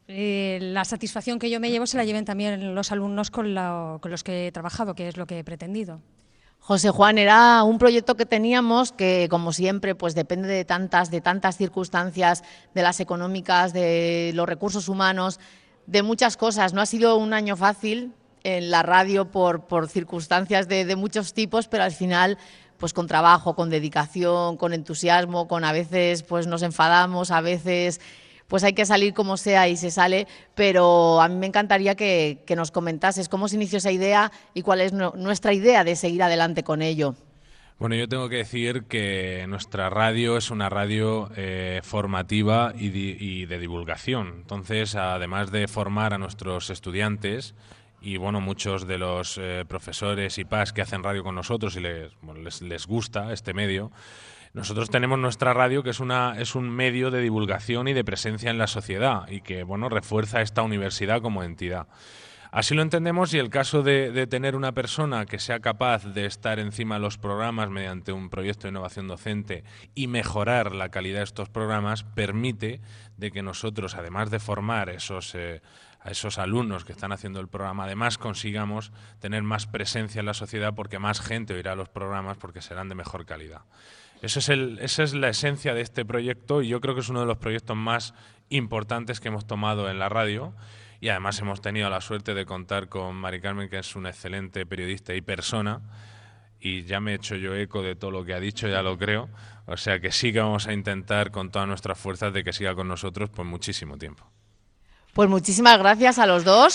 S: la satisfacción que yo me llevo se la lleven también los alumnos con los que he trabajado, que es lo que he pretendido.
B: José Juan, era un proyecto que teníamos que, como siempre, pues depende de tantas circunstancias, de las económicas, de los recursos humanos, de muchas cosas. No ha sido un año fácil en la radio por circunstancias de muchos tipos, pero al final, pues con trabajo, con dedicación, con entusiasmo, con a veces pues nos enfadamos, a veces... pues hay que salir como sea y se sale, pero a mí me encantaría que nos comentases cómo se inició esa idea y cuál es nuestra idea de seguir adelante con ello.
T: Bueno, yo tengo que decir que nuestra radio es una radio formativa y de divulgación. Entonces, además de formar a nuestros estudiantes y bueno, muchos de los profesores y PAS que hacen radio con nosotros y les gusta este medio, nosotros tenemos nuestra radio, que es un medio de divulgación y de presencia en la sociedad y que bueno, refuerza esta universidad como entidad. Así lo entendemos, y el caso de tener una persona que sea capaz de estar encima de los programas mediante un proyecto de innovación docente y mejorar la calidad de estos programas permite de que nosotros, además de formar a esos alumnos que están haciendo el programa, además consigamos tener más presencia en la sociedad porque más gente oirá los programas porque serán de mejor calidad. Esa es la esencia de este proyecto y yo creo que es uno de los proyectos más importantes que hemos tomado en la radio, y además hemos tenido la suerte de contar con Mari Carmen, que es una excelente periodista y persona, y ya me he hecho yo eco de todo lo que ha dicho, ya lo creo, o sea que sí que vamos a intentar con todas nuestras fuerzas de que siga con nosotros por muchísimo tiempo.
B: Pues muchísimas gracias a los dos.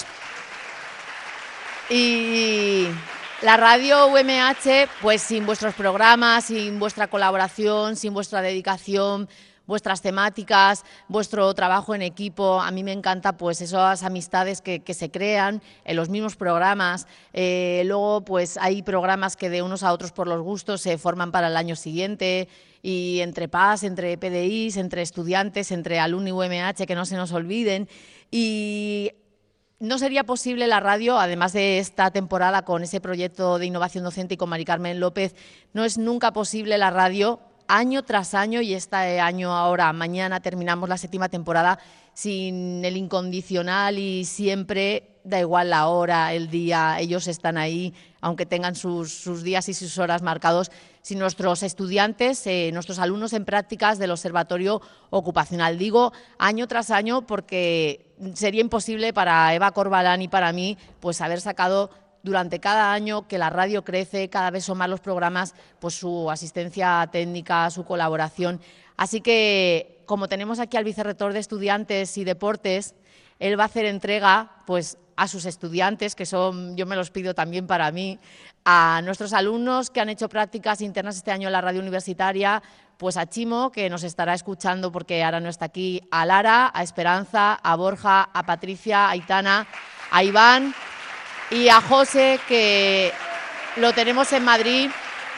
B: Y la radio UMH, pues sin vuestros programas, sin vuestra colaboración, sin vuestra dedicación, vuestras temáticas, vuestro trabajo en equipo, a mí me encanta pues esas amistades que se crean en los mismos programas. Luego pues hay programas que de unos a otros por los gustos se forman para el año siguiente, y entre PAS, entre PDIs, entre estudiantes, entre alumni UMH, que no se nos olviden. Y no sería posible la radio, además de esta temporada con ese proyecto de innovación docente y con Mari Carmen López, no es nunca posible la radio año tras año, y este año ahora, mañana terminamos la 7ª temporada, sin el incondicional y siempre, da igual la hora, el día, ellos están ahí, aunque tengan sus días y sus horas marcados, sin nuestros estudiantes, nuestros alumnos en prácticas del Observatorio Ocupacional. Digo año tras año porque sería imposible para Eva Corbalán y para mí pues haber sacado durante cada año que la radio crece, cada vez son más los programas, pues su asistencia técnica, su colaboración. Así que, como tenemos aquí al vicerrector de Estudiantes y Deportes, él va a hacer entrega pues a sus estudiantes, que son, yo me los pido también para mí, a nuestros alumnos que han hecho prácticas internas este año en la radio universitaria, pues a Chimo, que nos estará escuchando porque ahora no está aquí, a Lara, a Esperanza, a Borja, a Patricia, a Aitana, a Iván y a José, que lo tenemos en Madrid.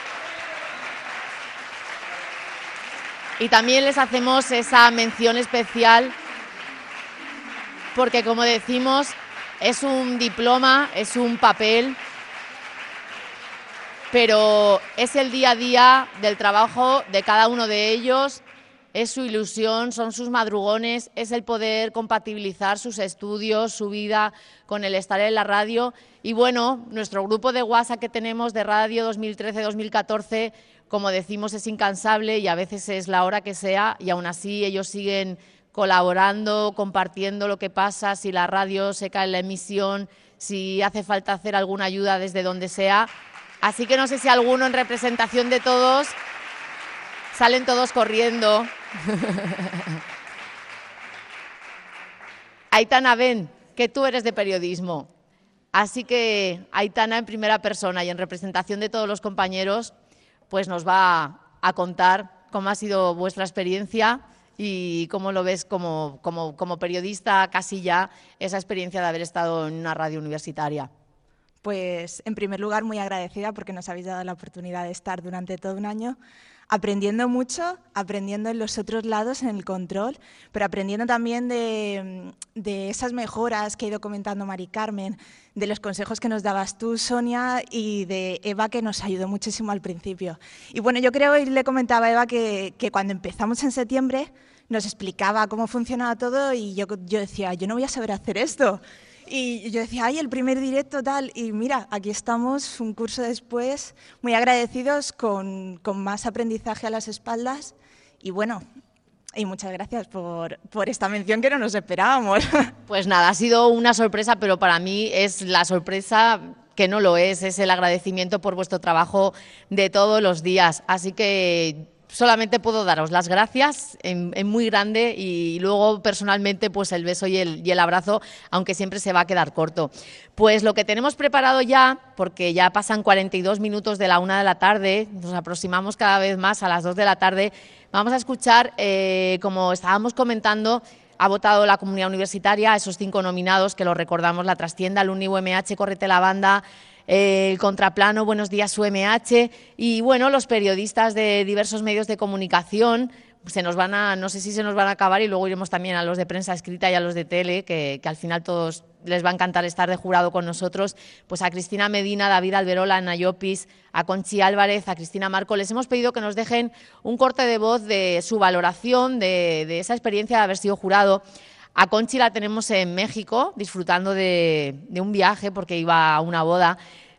B: Y también les hacemos esa mención especial porque, como decimos, es un diploma, es un papel, pero es el día a día del trabajo de cada uno de ellos, es su ilusión, son sus madrugones, es el poder compatibilizar sus estudios, su vida con el estar en la radio. Y bueno, nuestro grupo de WhatsApp que tenemos de radio 2013-2014, como decimos, es incansable y a veces es la hora que sea y aún así ellos siguen colaborando, compartiendo lo que pasa, si la radio se cae en la emisión, si hace falta hacer alguna ayuda desde donde sea. Así que no sé si alguno en representación de todos, salen todos corriendo. Aitana, ven, que tú eres de periodismo. Así que Aitana en primera persona y en representación de todos los compañeros, pues nos va a contar cómo ha sido vuestra experiencia y cómo lo ves como periodista casi ya esa experiencia de haber estado en una radio universitaria.
U: Pues en primer lugar muy agradecida porque nos habéis dado la oportunidad de estar durante todo un año aprendiendo mucho, aprendiendo en los otros lados, en el control, pero aprendiendo también de esas mejoras que ha ido comentando Mari Carmen, de los consejos que nos dabas tú, Sonia, y de Eva, que nos ayudó muchísimo al principio. Y bueno, yo creo, y le comentaba a Eva, que cuando empezamos en septiembre nos explicaba cómo funcionaba todo y yo decía, yo no voy a saber hacer esto. Y yo decía, ay, el primer directo tal, y mira, aquí estamos un curso después, muy agradecidos, con más aprendizaje a las espaldas, y bueno, y muchas gracias por esta mención que no nos esperábamos.
B: Pues nada, ha sido una sorpresa, pero para mí es la sorpresa que no lo es el agradecimiento por vuestro trabajo de todos los días, así que solamente puedo daros las gracias en muy grande y luego personalmente pues el beso y el abrazo, aunque siempre se va a quedar corto. Pues lo que tenemos preparado ya, porque ya pasan 42 minutos de la 1 de la tarde, nos aproximamos cada vez más a las 2 de la tarde, vamos a escuchar, como estábamos comentando, ha votado la comunidad universitaria, esos 5 nominados que lo recordamos, La Trastienda, Alumni UMH, Córrete la Banda, el Contraplano, Buenos Días UMH y bueno, los periodistas de diversos medios de comunicación no sé si se nos van a acabar y luego iremos también a los de prensa escrita y a los de tele, que al final todos les va a encantar estar de jurado con nosotros, pues a Cristina Medina, a David Alberola, a Ana Llopis, a Conchi Álvarez, a Cristina Marco, les hemos pedido que nos dejen un corte de voz de su valoración de esa experiencia de haber sido jurado. A Conchi la tenemos en México, disfrutando de un viaje porque iba a una boda,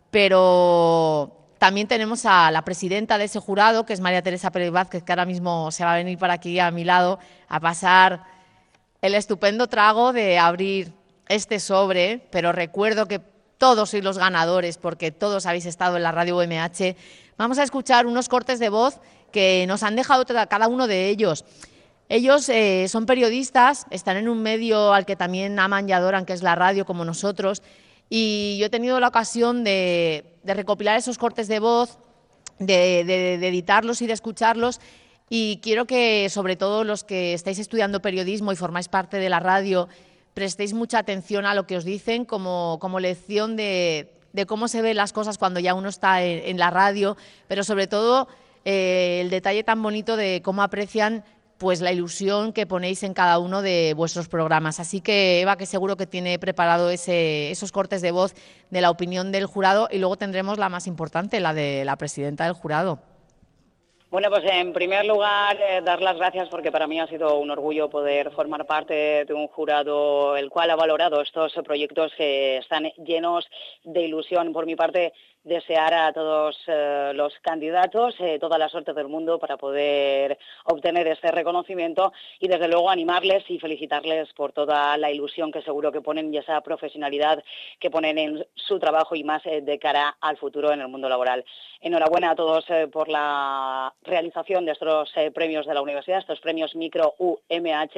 B: pero también tenemos a la presidenta de ese jurado, que es María Teresa Pérez Vázquez, que ahora mismo se va a venir para aquí a mi lado a pasar el estupendo trago de abrir este sobre, pero recuerdo que todos sois los ganadores porque todos habéis estado en la radio UMH. Vamos a escuchar unos cortes de voz que nos han dejado cada uno de ellos. Ellos son periodistas, están en un medio al que también aman y adoran, que es la radio, como nosotros, y yo he tenido la ocasión de recopilar esos cortes de voz, de editarlos y de escucharlos, y quiero que, sobre todo los que estáis estudiando periodismo y formáis parte de la radio, prestéis mucha atención a lo que os dicen como lección de cómo se ven las cosas cuando ya uno está en la radio, pero sobre todo el detalle tan bonito de cómo aprecian pues la ilusión que ponéis en cada uno de vuestros programas. Así que Eva, que seguro que tiene preparado esos cortes de voz de la opinión del jurado y luego tendremos la más importante, la de la presidenta del jurado.
V: Bueno, pues en primer lugar, dar las gracias porque para mí ha sido un orgullo poder formar parte de un jurado el cual ha valorado estos proyectos que están llenos de ilusión. Por mi parte, desear a todos los candidatos toda la suerte del mundo para poder obtener este reconocimiento y desde luego animarles y felicitarles por toda la ilusión que seguro que ponen y esa profesionalidad que ponen en su trabajo y más de cara al futuro en el mundo laboral. Enhorabuena a todos por la realización de estos premios de la universidad, estos premios Micro UMH,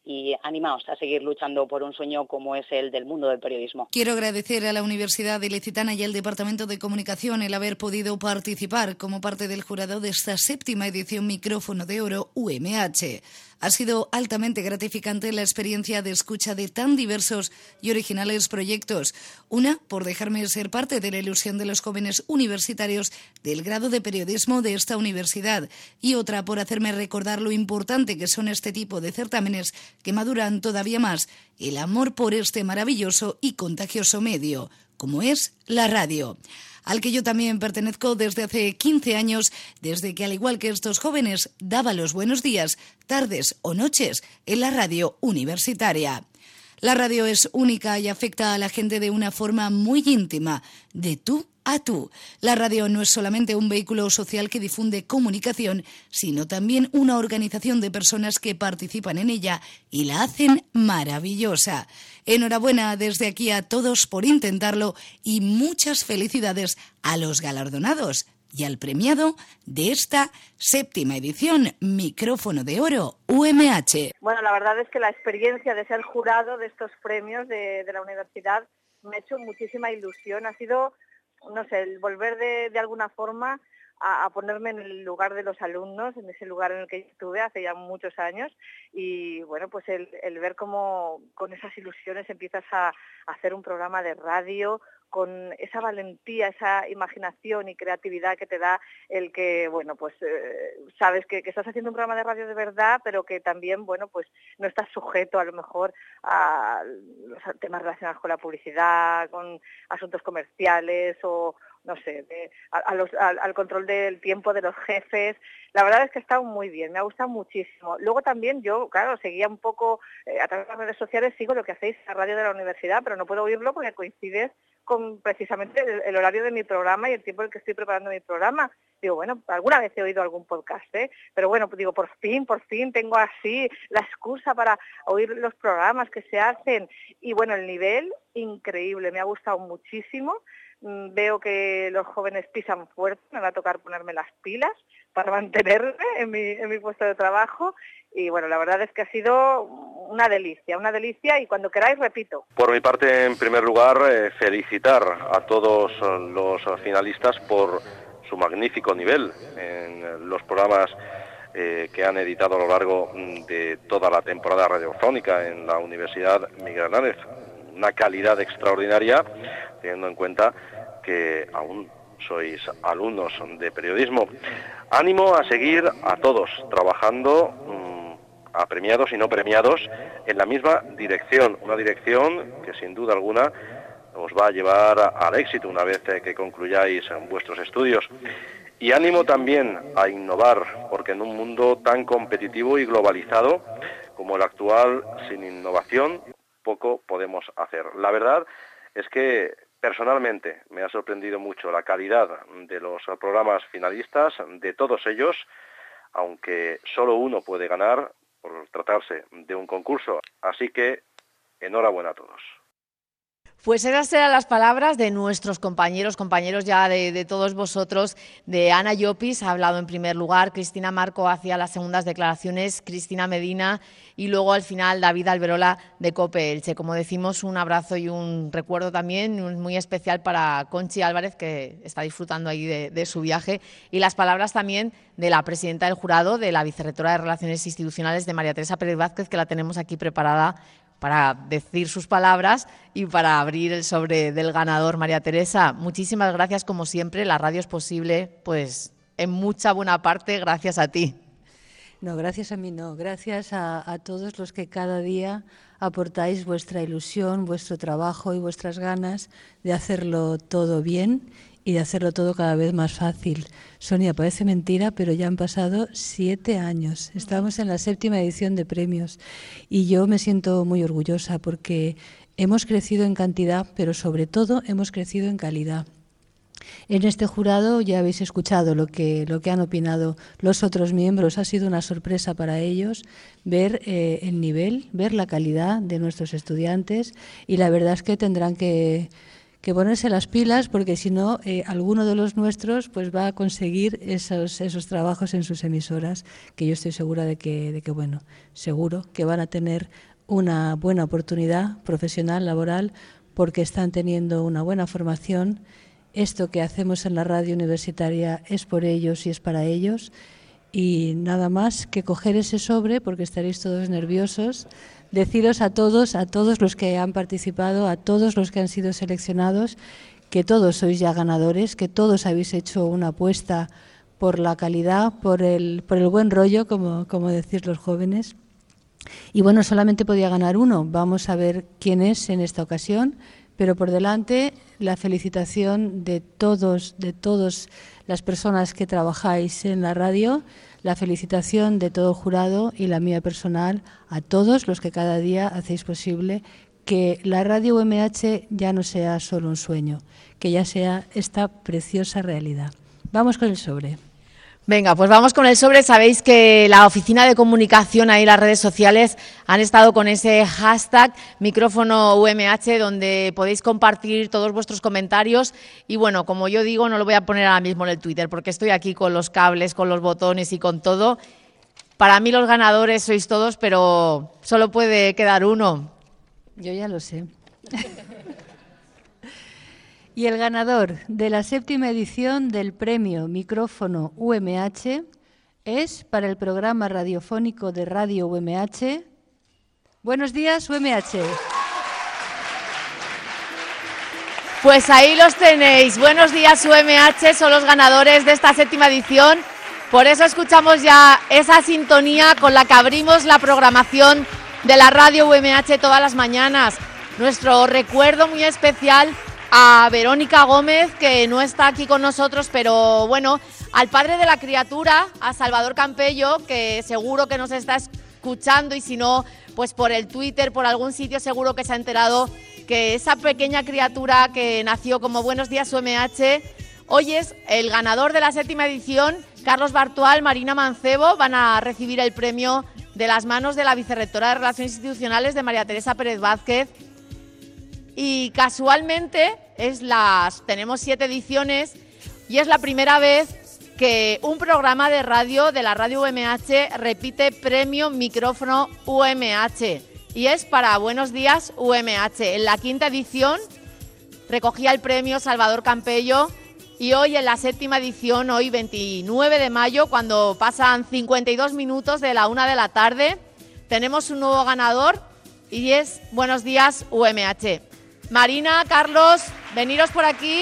V: y animaos a seguir luchando por un sueño como es el del mundo del periodismo.
A: Quiero agradecer a la Universidad Ilicitana y al Departamento de Comunicación el haber podido participar como parte del jurado de esta 7ª edición Micrófono de Oro UMH. Ha sido altamente gratificante la experiencia de escucha de tan diversos y originales proyectos. Una, por dejarme ser parte de la ilusión de los jóvenes universitarios del grado de periodismo de esta universidad. Y otra, por hacerme recordar lo importante que son este tipo de certámenes que maduran todavía más el amor por este maravilloso y contagioso medio, como es la radio, al que yo también pertenezco desde hace 15 años, desde que, al igual que estos jóvenes, daba los buenos días, tardes o noches en la radio universitaria. La radio es única y afecta a la gente de una forma muy íntima, de tú a tú. La radio no es solamente un vehículo social que difunde comunicación, sino también una organización de personas que participan en ella y la hacen maravillosa. Enhorabuena desde aquí a todos por intentarlo y muchas felicidades a los galardonados y al premiado de esta 7ª edición Micrófono de Oro UMH.
D: Bueno, la verdad es que la experiencia de ser jurado de estos premios de la universidad me ha hecho muchísima ilusión. Ha sido, no sé, el volver de alguna forma a ponerme en el lugar de los alumnos, en ese lugar en el que estuve hace ya muchos años, y bueno, pues el ver cómo con esas ilusiones empiezas a hacer un programa de radio con esa valentía, esa imaginación y creatividad que te da el que, bueno, pues sabes que estás haciendo un programa de radio de verdad, pero que también, bueno, pues no estás sujeto a lo mejor a los temas relacionados con la publicidad, con asuntos comerciales o, no sé, al control del tiempo de los jefes. La verdad es que ha estado muy bien, me ha gustado muchísimo. Luego también yo, claro, seguía un poco, a través de las redes sociales, sigo lo que hacéis en la radio de la universidad, pero no puedo oírlo porque coincide con precisamente el horario de mi programa y el tiempo en el que estoy preparando mi programa. Digo, bueno, alguna vez he oído algún podcast, pero bueno, pues digo, por fin tengo así la excusa para oír los programas que se hacen. Y bueno, el nivel, increíble, me ha gustado muchísimo. Veo que los jóvenes pisan fuerte, me va a tocar ponerme las pilas para mantenerme en mi puesto de trabajo. Y bueno, la verdad es que ha sido una delicia y cuando queráis repito.
W: Por mi parte, en primer lugar, felicitar a todos los finalistas por su magnífico nivel en los programas que han editado a lo largo de toda la temporada radiofónica en la Universidad Miguel Hernández. Una calidad extraordinaria, teniendo en cuenta que aún sois alumnos de periodismo. Ánimo a seguir a todos trabajando, a premiados y no premiados, en la misma dirección, una dirección que sin duda alguna os va a llevar al éxito una vez que concluyáis vuestros estudios. Y ánimo también a innovar, porque en un mundo tan competitivo y globalizado como el actual, sin innovación, poco podemos hacer. La verdad es que personalmente me ha sorprendido mucho la calidad de los programas finalistas, de todos ellos, aunque solo uno puede ganar por tratarse de un concurso. Así que enhorabuena a todos.
B: Pues esas eran las palabras de nuestros compañeros ya de todos vosotros. De Ana Llopis ha hablado en primer lugar, Cristina Marco hacía las segundas declaraciones, Cristina Medina y luego al final David Alberola de COPE Elche. Como decimos, un abrazo y un recuerdo también muy especial para Conchi Álvarez, que está disfrutando ahí de su viaje, y las palabras también de la presidenta del jurado, de la vicerrectora de Relaciones Institucionales, de María Teresa Pérez Vázquez, que la tenemos aquí preparada para decir sus palabras y para abrir el sobre del ganador. María Teresa, muchísimas gracias como siempre. La radio es posible, pues en mucha buena parte gracias a ti.
X: No, gracias a mí no. Gracias a todos los que cada día aportáis vuestra ilusión, vuestro trabajo y vuestras ganas de hacerlo todo bien y de hacerlo todo cada vez más fácil. Sonia, parece mentira, pero ya han pasado 7 años. Estamos en la 7ª edición de premios y yo me siento muy orgullosa porque hemos crecido en cantidad, pero sobre todo hemos crecido en calidad. En este jurado ya habéis escuchado lo que han opinado los otros miembros. Ha sido una sorpresa para ellos ver el nivel, ver la calidad de nuestros estudiantes y la verdad es que tendrán que que ponerse las pilas, porque si no, alguno de los nuestros pues va a conseguir esos trabajos en sus emisoras, que yo estoy segura de que bueno, seguro que van a tener una buena oportunidad profesional, laboral, porque están teniendo una buena formación. Esto que hacemos en la radio universitaria es por ellos y es para ellos, y nada más que coger ese sobre, porque estaréis todos nerviosos, deciros a todos los que han participado, a todos los que han sido seleccionados, que todos sois ya ganadores, que todos habéis hecho una apuesta por la calidad, por el buen rollo, como decís los jóvenes. Y bueno, solamente podía ganar uno. Vamos a ver quién es en esta ocasión, pero por delante la felicitación de todas las personas que trabajáis en la radio, la felicitación de todo el jurado y la mía personal a todos los que cada día hacéis posible que la radio UMH ya no sea solo un sueño, que ya sea esta preciosa realidad. Vamos con el sobre.
B: Venga, pues vamos con el sobre. Sabéis que la oficina de comunicación, ahí las redes sociales, han estado con ese hashtag micrófono UMH, donde podéis compartir todos vuestros comentarios. Y bueno, como yo digo, no lo voy a poner ahora mismo en el Twitter, porque estoy aquí con los cables, con los botones y con todo. Para mí los ganadores sois todos, pero solo puede quedar uno.
X: Yo ya lo sé. Y el ganador de la 7ª edición del premio Micrófono UMH es para el programa radiofónico de Radio UMH. Buenos días, UMH.
B: Pues ahí los tenéis. Buenos días, UMH, son los ganadores de esta 7ª edición. Por eso escuchamos ya esa sintonía con la que abrimos la programación de la Radio UMH todas las mañanas. Nuestro recuerdo muy especial a Verónica Gómez, que no está aquí con nosotros, pero bueno, al padre de la criatura, a Salvador Campello, que seguro que nos está escuchando, y si no, pues por el Twitter, por algún sitio, seguro que se ha enterado que esa pequeña criatura que nació como Buenos Días UMH, hoy es el ganador de la 7ª edición. Carlos Bartual, Marina Mancebo van a recibir el premio de las manos de la vicerrectora de Relaciones Institucionales, de María Teresa Pérez Vázquez. Y casualmente tenemos 7 ediciones y es la primera vez que un programa de radio de la Radio UMH repite premio Micrófono UMH, y es para Buenos Días UMH. En la 5ª edición recogía el premio Salvador Campello, y hoy en la 7ª edición, hoy 29 de mayo, cuando pasan 52 minutos de la 1 de la tarde, tenemos un nuevo ganador y es Buenos Días UMH. Marina, Carlos, veniros por aquí,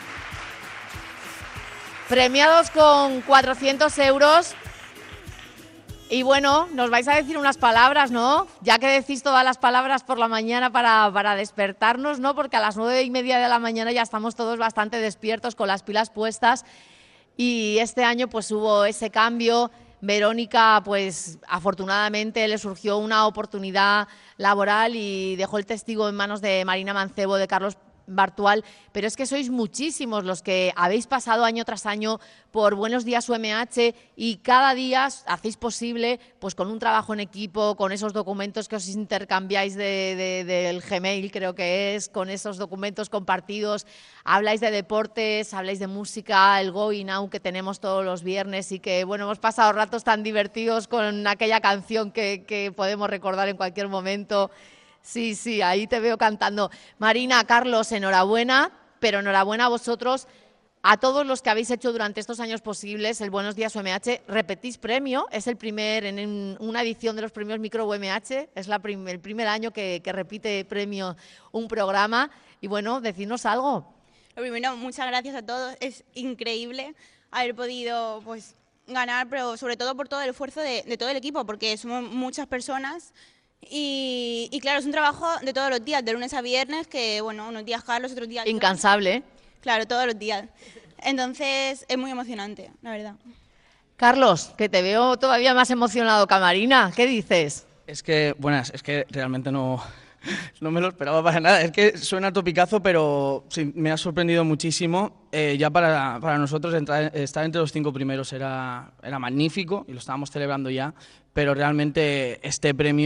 B: premiados con 400 euros. Y bueno, nos vais a decir unas palabras, ¿no? Ya que decís todas las palabras por la mañana para despertarnos, ¿no? Porque a las 9:30 de la mañana ya estamos todos bastante despiertos, con las pilas puestas. Y este año pues hubo ese cambio. Verónica, pues afortunadamente le surgió una oportunidad laboral y dejó el testigo en manos de Marina Mancebo, de Carlos Bartual, pero es que sois muchísimos los que habéis pasado año tras año por Buenos Días UMH y cada día hacéis posible, pues con un trabajo en equipo, con esos documentos que os intercambiáis del Gmail, creo que es, con esos documentos compartidos, habláis de deportes, habláis de música, el Going Now que tenemos todos los viernes, y que bueno, hemos pasado ratos tan divertidos con aquella canción que podemos recordar en cualquier momento. Sí, ahí te veo cantando. Marina, Carlos, enhorabuena, pero enhorabuena a vosotros, a todos los que habéis hecho durante estos años posibles el Buenos Días UMH. Repetís premio, es el primer, en una edición de los premios Micro UMH, es el primer año que repite premio un programa. Y bueno, decidnos algo.
C: Lo primero, muchas gracias a todos, es increíble haber podido pues ganar, pero sobre todo por todo el esfuerzo de todo el equipo, porque somos muchas personas. Y claro, es un trabajo de todos los días, de lunes a viernes, que bueno, unos días Carlos, otros días...
B: Incansable.
C: Claro, todos los días. Entonces es muy emocionante, la verdad.
B: Carlos, que te veo todavía más emocionado que Marina, ¿qué dices?
K: Es que realmente no me lo esperaba para nada. Es que suena topicazo, pero sí, me ha sorprendido muchísimo. Ya para nosotros estar entre los 5 primeros era magnífico y lo estábamos celebrando ya, pero realmente este premio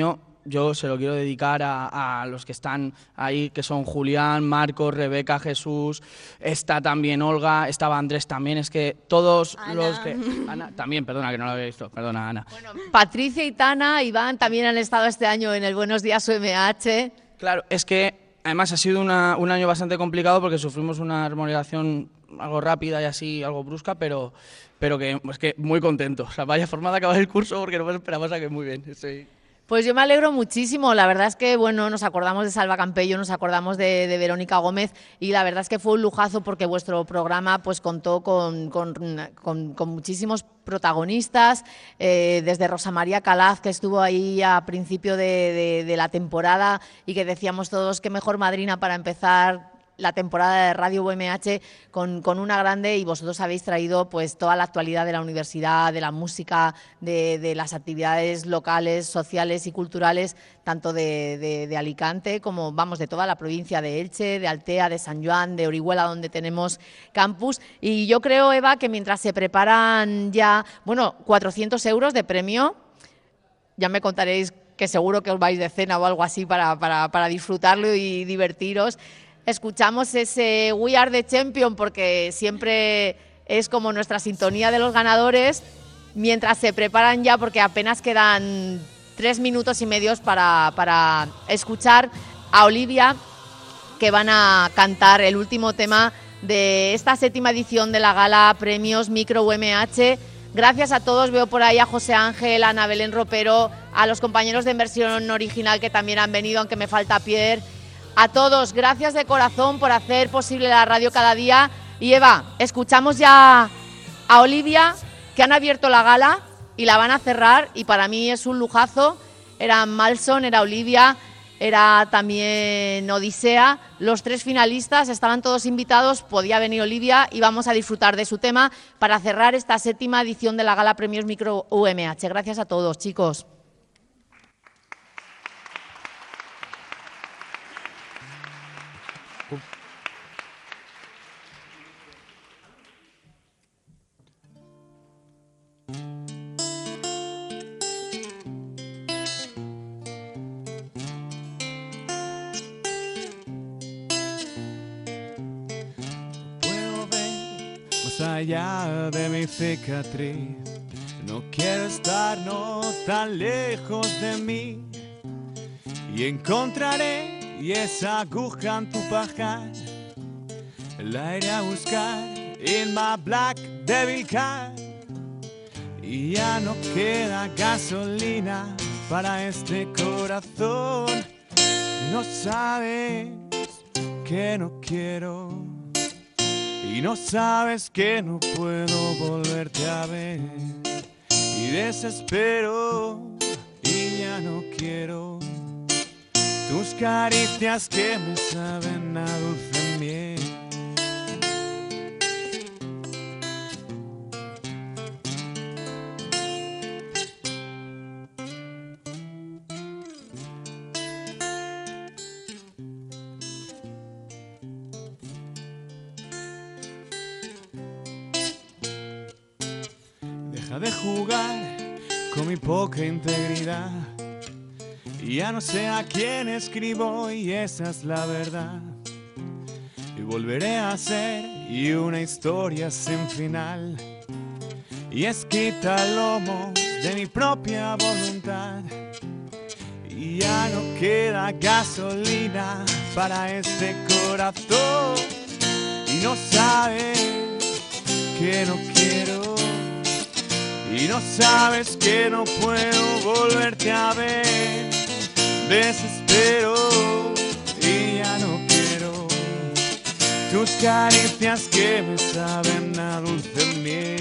K: yo se lo quiero dedicar a los que están ahí, que son Julián, Marcos, Rebeca, Jesús, está también Olga, estaba Andrés también, es que todos
B: Ana.
K: los que... Ana, también, perdona, que no lo había visto, perdona, Ana.
B: Bueno, Patricia y Tana, Iván, también han estado este año en el Buenos Días UMH.
K: Claro, es que además ha sido un año bastante complicado porque sufrimos una remodelación algo rápida y así, algo brusca, pero que es que muy contento. O sea, vaya forma de acabar el curso porque no me esperaba, que muy bien. Estoy...
B: Pues yo me alegro muchísimo, la verdad es que bueno, nos acordamos de Salva Campello, nos acordamos de Verónica Gómez y la verdad es que fue un lujazo porque vuestro programa pues contó con muchísimos protagonistas, desde Rosa María Calaz, que estuvo ahí a principio de la temporada y que decíamos todos qué mejor madrina para empezar la temporada de Radio UMH con una grande, y vosotros habéis traído pues toda la actualidad de la universidad, de la música, de las actividades locales, sociales y culturales, tanto de Alicante como vamos de toda la provincia de Elche, de Altea, de San Joan, de Orihuela, donde tenemos campus. Y yo creo, Eva, que mientras se preparan ya, 400 euros de premio, ya me contaréis que seguro que os vais de cena o algo así para disfrutarlo y divertiros. Escuchamos ese We Are the Champion porque siempre es como nuestra sintonía de los ganadores, mientras se preparan ya, porque apenas quedan 3 minutos y medio para escuchar a Olivia, que van a cantar el último tema de esta 7ª edición de la Gala Premios Micro UMH. Gracias a todos, veo por ahí a José Ángel, a Ana Belén Ropero, a los compañeros de Inversión Original que también han venido, aunque me falta Pierre. A todos, gracias de corazón por hacer posible la radio cada día. Y Eva, escuchamos ya a Olivia, que han abierto la gala y la van a cerrar, y para mí es un lujazo. Era Malson, era Olivia, era también Odisea. Los 3 finalistas estaban todos invitados, podía venir Olivia y vamos a disfrutar de su tema para cerrar esta 7ª edición de la Gala Premios Micro UMH. Gracias a todos, chicos.
E: Allá de mi cicatriz, no quiero estar tan lejos de mí, y encontraré y esa aguja en tu pajar, la iré a buscar in my black devil car, y ya no queda gasolina para este corazón. No sabes que no quiero y no sabes que no puedo volverte a ver, y desespero y ya no quiero tus caricias que me saben a dulce miel. Deja de jugar con mi poca integridad, y ya no sé a quién escribo, y esa es la verdad, y volveré a ser y una historia sin final, y es quita el lomo de mi propia voluntad, y ya no queda gasolina para este corazón, y no sabes que no quiero, y no sabes que no puedo volverte a ver. Desespero y ya no quiero tus caricias que me saben a dulce miel.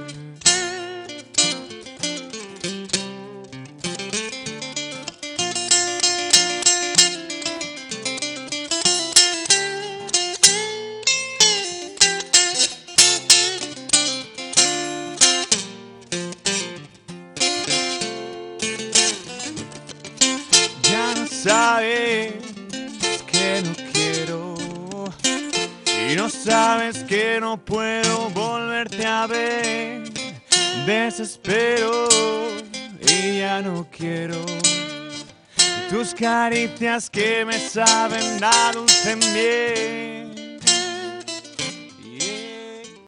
E: Sabes que no quiero y no sabes que no puedo volverte a ver. Desespero y ya no quiero tus caricias que me saben a dulce miel.